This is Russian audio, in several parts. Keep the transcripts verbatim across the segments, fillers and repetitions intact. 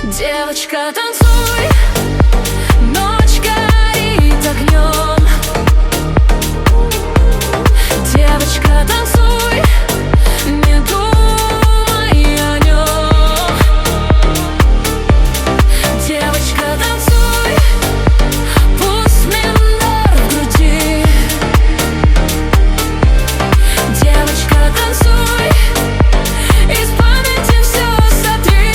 Девочка, танцуй, ночь горит огнем. Девочка, танцуй, не думай о нем. Девочка, танцуй, пусть минор в груди. Девочка, танцуй, из памяти все сотри.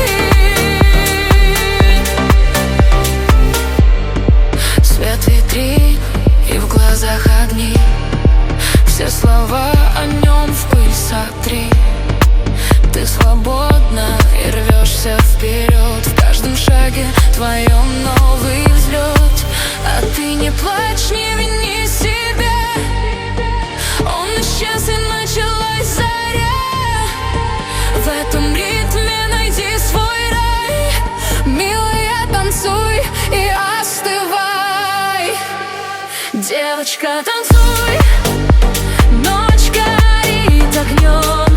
Свет витрин и в глазах огни, все слова о нем в пыль сотри. Ты свободна и рвешься вперед, в каждом шаге твоем новый взлет. А ты не плачь, не вини себя, он исчез и началась заря. В этом ритме найди свой рай, милая, танцуй и остывай. Девочка, танцуй, ночь горит огнем.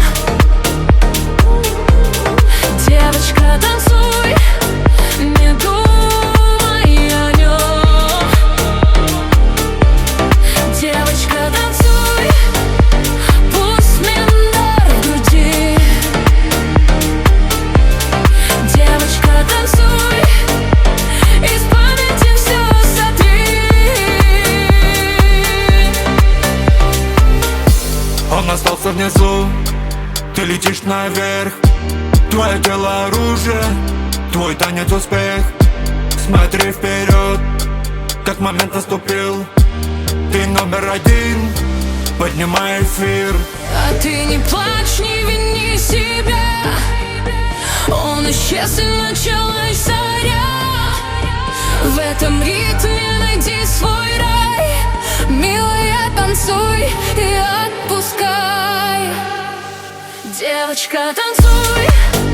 Девочка, танцуй, не думай о нем. Девочка, танцуй, пусть минор в груди. Девочка, танцуй, из памяти все сотри. Он остался внизу, ты летишь наверх. Твое тело оружие, твой танец успех. Смотри вперед, как момент наступил. Ты номер один, поднимай эфир. А ты не плачь, не вини себя, он исчез и началась заря. В этом ритме найди свой рай, милая, танцуй и отпускай. Девочка, танцуй,